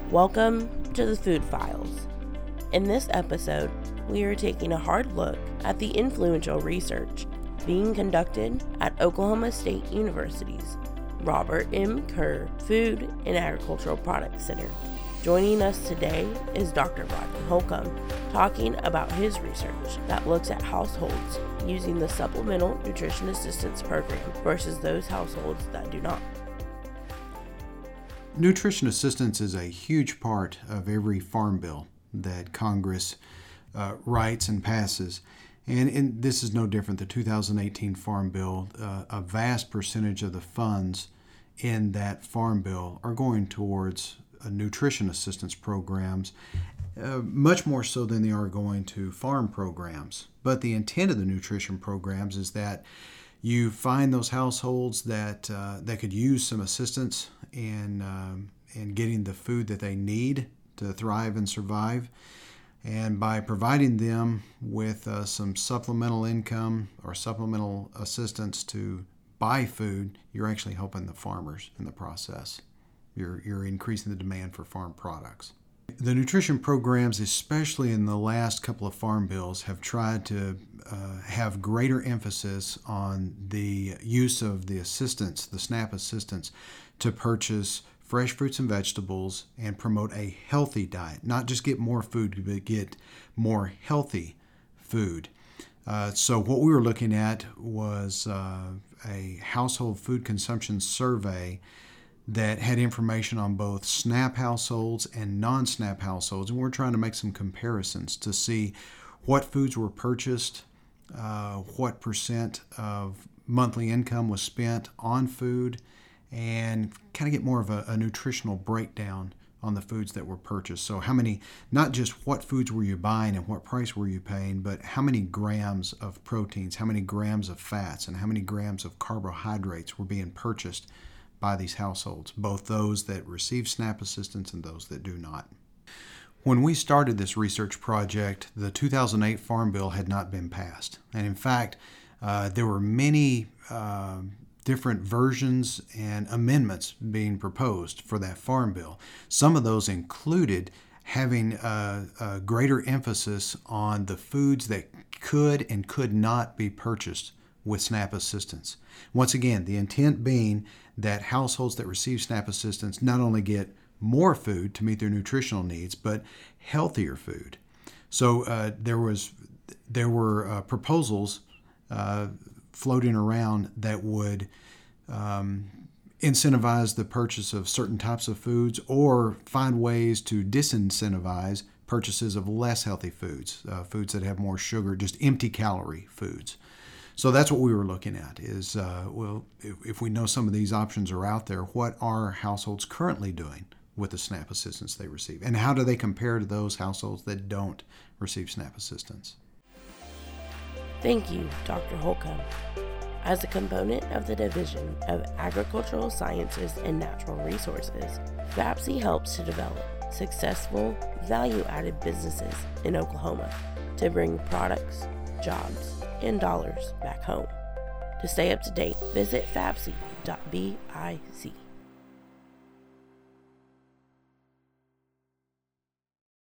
Welcome to the Food Files. In this episode, we are taking a hard look at the influential research being conducted at Oklahoma State University's Robert M. Kerr Food and Agricultural Products Center. Joining us today is Dr. Rodney Holcomb, talking about his research that looks at households using the Supplemental Nutrition Assistance Program versus those households that do not. Nutrition assistance is a huge part of every farm bill that Congress writes and passes. And this is no different. The 2018 Farm Bill, a vast percentage of the funds in that Farm Bill are going towards nutrition assistance programs, much more so than they are going to farm programs. But the intent of the nutrition programs is that you find those households that could use some assistance in getting the food that they need to thrive and survive. And by providing them with some supplemental income or supplemental assistance to buy food, you're actually helping the farmers in the process. You're increasing the demand for farm products. The nutrition programs, especially in the last couple of farm bills, have tried to have greater emphasis on the use of the assistance, the SNAP assistance, to purchase fresh fruits and vegetables and promote a healthy diet. Not just get more food, but get more healthy food. So what we were looking at was a household food consumption survey that had information on both SNAP households and non-SNAP households. And we're trying to make some comparisons to see what foods were purchased, what percent of monthly income was spent on food, and kind of get more of a nutritional breakdown on the foods that were purchased. So how many, not just what foods were you buying and what price were you paying, but how many grams of proteins, how many grams of fats, and how many grams of carbohydrates were being purchased by these households, both those that receive SNAP assistance and those that do not. When we started this research project, the 2008 Farm Bill had not been passed. And in fact, there were many different versions and amendments being proposed for that Farm Bill. Some of those included having a greater emphasis on the foods that could and could not be purchased with SNAP assistance. Once again, the intent being that households that receive SNAP assistance not only get more food to meet their nutritional needs, but healthier food. So there were proposals floating around that would incentivize the purchase of certain types of foods or find ways to disincentivize purchases of less healthy foods, foods that have more sugar, just empty calorie foods. So that's what we were looking at is, if we know some of these options are out there, what are households currently doing with the SNAP assistance they receive? And how do they compare to those households that don't receive SNAP assistance? Thank you, Dr. Holcomb. As a component of the Division of Agricultural Sciences and Natural Resources, FAPSI helps to develop successful, value-added businesses in Oklahoma to bring products, jobs, and dollars back home. To stay up to date, visit fapsi.bic.